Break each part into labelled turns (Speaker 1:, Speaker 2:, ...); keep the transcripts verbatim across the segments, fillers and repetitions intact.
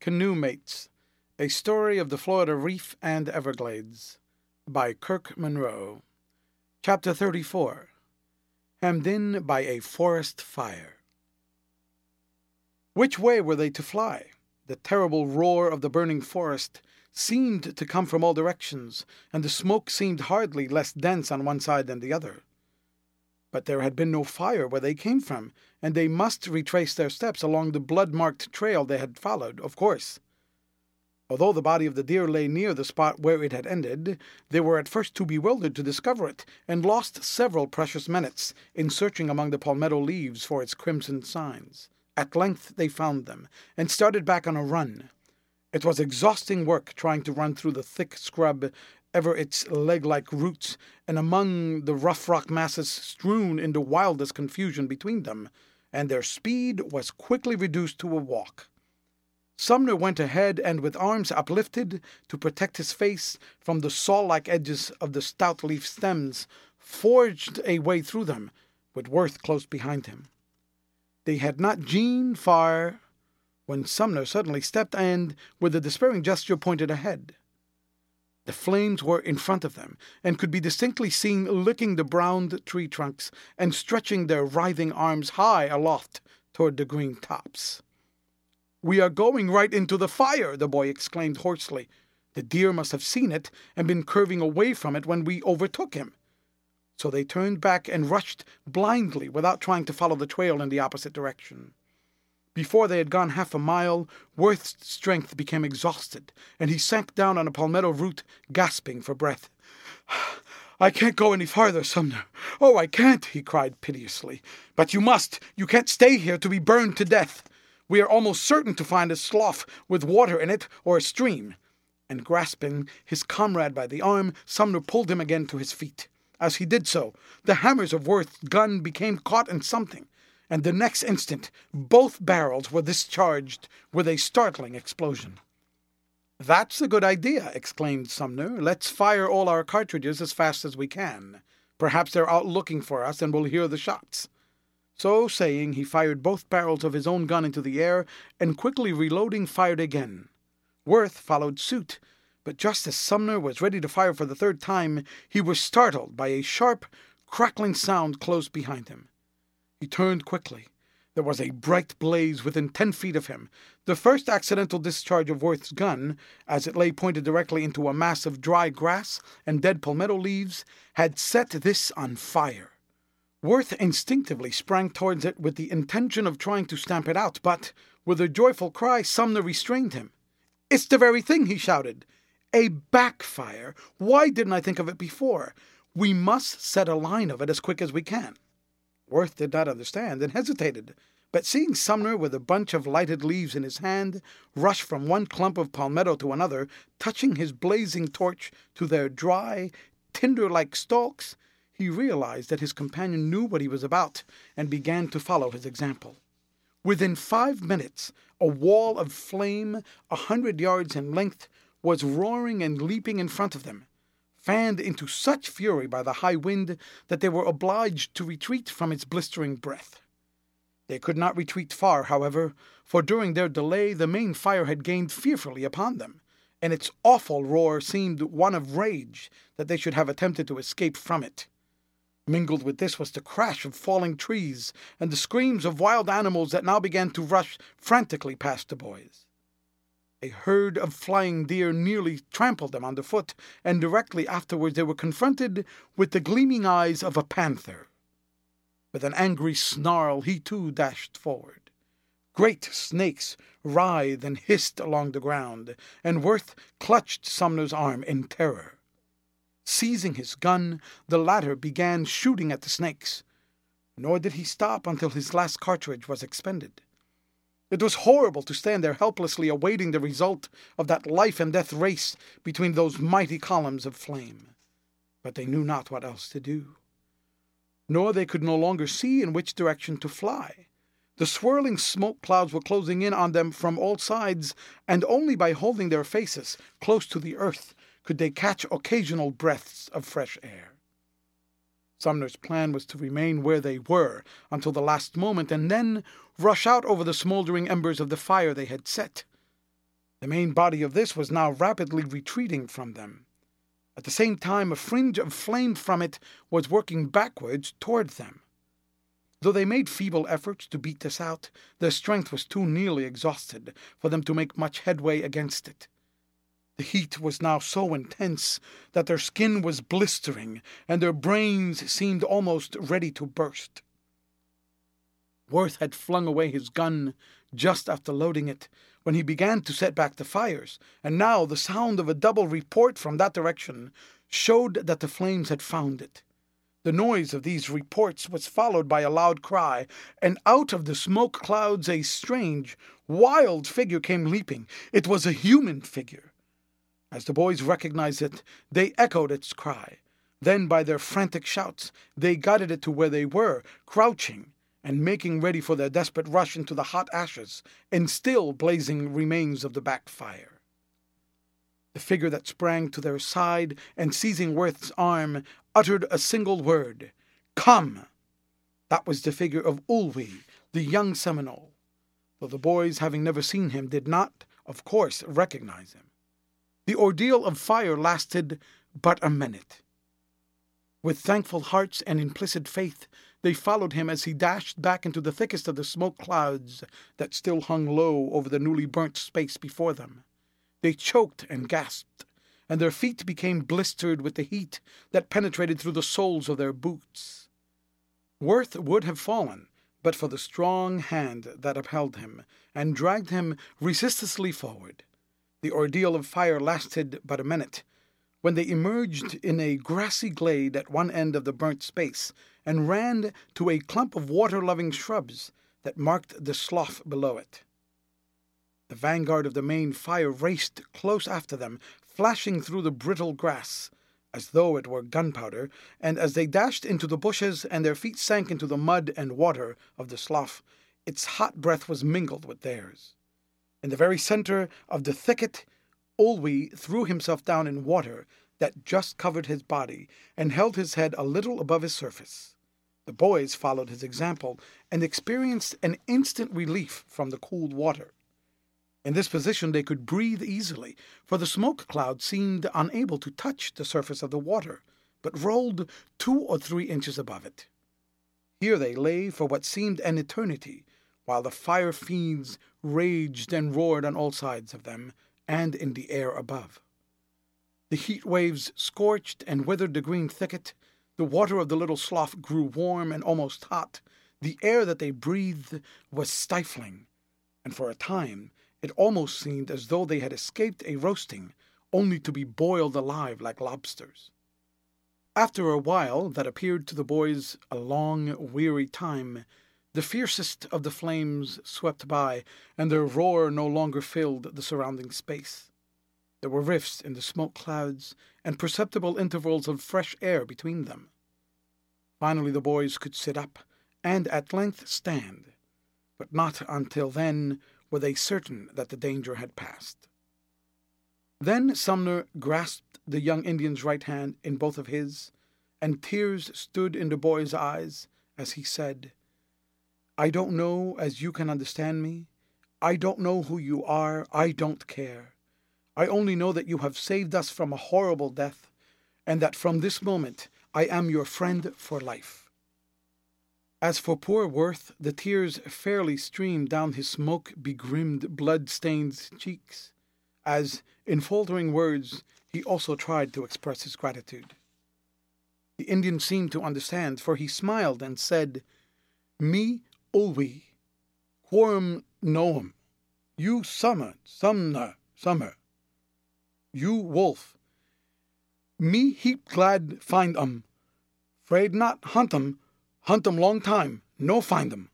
Speaker 1: Canoe Mates, A Story of the Florida Reef and Everglades, by Kirk Monroe. Chapter thirty-four. Hemmed in by a Forest Fire. Which way were they to fly? The terrible roar of the burning forest seemed to come from all directions, and the smoke seemed hardly less dense on one side than the other. But there had been no fire where they came from, and they must retrace their steps along the blood-marked trail they had followed, of course. Although the body of the deer lay near the spot where it had ended, they were at first too bewildered to discover it, and lost several precious minutes in searching among the palmetto leaves for its crimson signs. At length they found them, and started back on a run. It was exhausting work trying to run through the thick scrub, ever its leg-like roots, and among the rough rock masses strewn in the wildest confusion between them, and their speed was quickly reduced to a walk. Sumner went ahead, and with arms uplifted to protect his face from the saw-like edges of the stout leaf stems, forged a way through them, with Worth close behind him. They had not gene far when Sumner suddenly stepped and, with a despairing gesture, pointed ahead. The flames were in front of them, and could be distinctly seen licking the browned tree trunks and stretching their writhing arms high aloft toward the green tops. "We are going right into the fire," the boy exclaimed hoarsely. "The deer must have seen it and been curving away from it when we overtook him." So they turned back and rushed blindly without trying to follow the trail in the opposite direction. Before they had gone half a mile, Worth's strength became exhausted, and he sank down on a palmetto root, gasping for breath. "I can't go any farther, Sumner. Oh, I can't," he cried piteously. "But you must. You can't stay here to be burned to death. We are almost certain to find a slough with water in it or a stream." And grasping his comrade by the arm, Sumner pulled him again to his feet. As he did so, the hammers of Worth's gun became caught in something, and the next instant both barrels were discharged with a startling explosion. "That's a good idea," exclaimed Sumner. "Let's fire all our cartridges as fast as we can. Perhaps they're out looking for us and we'll hear the shots." So saying, he fired both barrels of his own gun into the air, and quickly reloading, fired again. Worth followed suit, but just as Sumner was ready to fire for the third time, he was startled by a sharp, crackling sound close behind him. He turned quickly. There was a bright blaze within ten feet of him. The first accidental discharge of Worth's gun, as it lay pointed directly into a mass of dry grass and dead palmetto leaves, had set this on fire. Worth instinctively sprang towards it with the intention of trying to stamp it out, but, with a joyful cry, Sumner restrained him. "It's the very thing!" he shouted. "A backfire! Why didn't I think of it before? We must set a line of it as quick as we can." Worth did not understand and hesitated, but seeing Sumner with a bunch of lighted leaves in his hand rush from one clump of palmetto to another, touching his blazing torch to their dry, tinder-like stalks, he realized that his companion knew what he was about and began to follow his example. Within five minutes, a wall of flame a hundred yards in length was roaring and leaping in front of them, fanned into such fury by the high wind that they were obliged to retreat from its blistering breath. They could not retreat far, however, for during their delay the main fire had gained fearfully upon them, and its awful roar seemed one of rage that they should have attempted to escape from it. Mingled with this was the crash of falling trees and the screams of wild animals that now began to rush frantically past the boys. A herd of flying deer nearly trampled them underfoot, and directly afterwards they were confronted with the gleaming eyes of a panther. With an angry snarl, he too dashed forward. Great snakes writhed and hissed along the ground, and Worth clutched Sumner's arm in terror. Seizing his gun, the latter began shooting at the snakes, nor did he stop until his last cartridge was expended. It was horrible to stand there helplessly awaiting the result of that life-and-death race between those mighty columns of flame. But they knew not what else to do. Nor they could no longer see in which direction to fly. The swirling smoke clouds were closing in on them from all sides, and only by holding their faces close to the earth could they catch occasional breaths of fresh air. Sumner's plan was to remain where they were until the last moment, and then rush out over the smoldering embers of the fire they had set. The main body of this was now rapidly retreating from them. At the same time, a fringe of flame from it was working backwards toward them. Though they made feeble efforts to beat this out, their strength was too nearly exhausted for them to make much headway against it. The heat was now so intense that their skin was blistering, and their brains seemed almost ready to burst. Worth had flung away his gun just after loading it, when he began to set back the fires, and now the sound of a double report from that direction showed that the flames had found it. The noise of these reports was followed by a loud cry, and out of the smoke clouds a strange, wild figure came leaping. It was a human figure. As the boys recognized it, they echoed its cry. Then, by their frantic shouts, they guided it to where they were, crouching and making ready for their desperate rush into the hot ashes and still blazing remains of the backfire. The figure that sprang to their side and, seizing Worth's arm, uttered a single word, "Come!" That was the figure of Ulwi, the young Seminole, though the boys, having never seen him, did not, of course, recognize him. The ordeal of fire lasted but a minute. With thankful hearts and implicit faith, they followed him as he dashed back into the thickest of the smoke clouds that still hung low over the newly burnt space before them. They choked and gasped, and their feet became blistered with the heat that penetrated through the soles of their boots. Worth would have fallen, but for the strong hand that upheld him and dragged him resistlessly forward. The ordeal of fire lasted but a minute, when they emerged in a grassy glade at one end of the burnt space and ran to a clump of water-loving shrubs that marked the slough below it. The vanguard of the main fire raced close after them, flashing through the brittle grass, as though it were gunpowder, and as they dashed into the bushes and their feet sank into the mud and water of the slough, its hot breath was mingled with theirs. In the very center of the thicket, Ulwi threw himself down in water that just covered his body and held his head a little above his surface. The boys followed his example and experienced an instant relief from the cooled water. In this position they could breathe easily, for the smoke cloud seemed unable to touch the surface of the water, but rolled two or three inches above it. Here they lay for what seemed an eternity, while the fire fiends raged and roared on all sides of them and in the air above. The heat waves scorched and withered the green thicket. The water of the little slough grew warm and almost hot. The air that they breathed was stifling, and for a time it almost seemed as though they had escaped a roasting, only to be boiled alive like lobsters. After a while that appeared to the boys a long, weary time, the fiercest of the flames swept by, and their roar no longer filled the surrounding space. There were rifts in the smoke clouds, and perceptible intervals of fresh air between them. Finally the boys could sit up, and at length stand, but not until then were they certain that the danger had passed. Then Sumner grasped the young Indian's right hand in both of his, and tears stood in the boy's eyes as he said, "I don't know as you can understand me. I don't know who you are. I don't care. I only know that you have saved us from a horrible death, and that from this moment I am your friend for life." As for poor Worth, the tears fairly streamed down his smoke-begrimed, blood-stained cheeks, as, in faltering words, he also tried to express his gratitude. The Indian seemed to understand, for he smiled and said, "Me, Ulwi, Quorum Noam, you Summer, Sumner, Summer, you Wolf. Me heap glad find um. Fraid not hunt um, hunt um long time, no find um.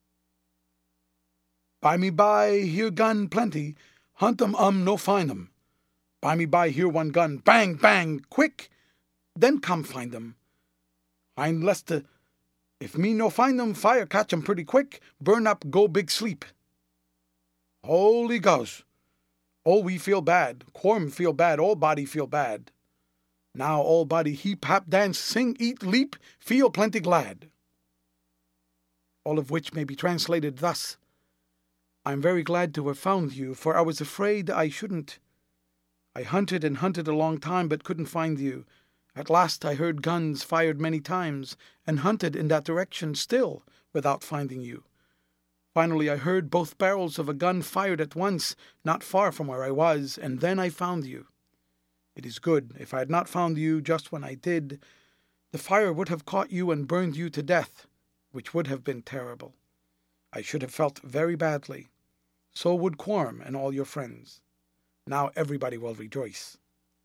Speaker 1: By me by here gun plenty, hunt um um no find um. By me by here one gun, bang bang, quick, then come find um. Hind lester, if me no find them, fire catch 'em pretty quick, burn up, go big sleep." Holy Ghost! All we feel bad, Quorum feel bad, all body feel bad. Now all body heap, hap, dance, sing, eat, leap, feel plenty glad. All of which may be translated thus: I am very glad to have found you, for I was afraid I shouldn't. I hunted and hunted a long time, but couldn't find you. At last I heard guns fired many times, and hunted in that direction still, without finding you. Finally I heard both barrels of a gun fired at once, not far from where I was, and then I found you. It is good. If I had not found you just when I did, the fire would have caught you and burned you to death, which would have been terrible. I should have felt very badly. So would Quorum and all your friends. Now everybody will rejoice.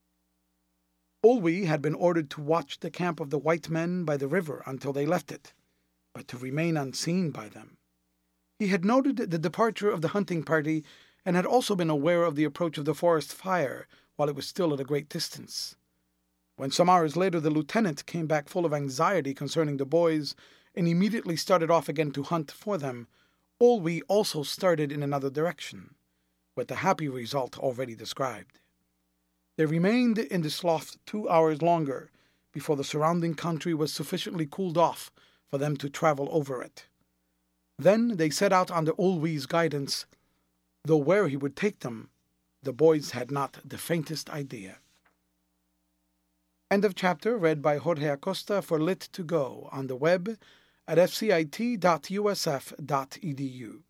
Speaker 1: Olwe had been ordered to watch the camp of the white men by the river until they left it, but to remain unseen by them. He had noted the departure of the hunting party and had also been aware of the approach of the forest fire while it was still at a great distance. When some hours later the lieutenant came back full of anxiety concerning the boys and immediately started off again to hunt for them, Olwe also started in another direction, with the happy result already described. They remained in the slough two hours longer before the surrounding country was sufficiently cooled off for them to travel over it. Then they set out under Olwe's guidance, though where he would take them, the boys had not the faintest idea. End of chapter, read by Jorge Acosta for Lit to Go on the web at f c i t dot u s f dot e d u.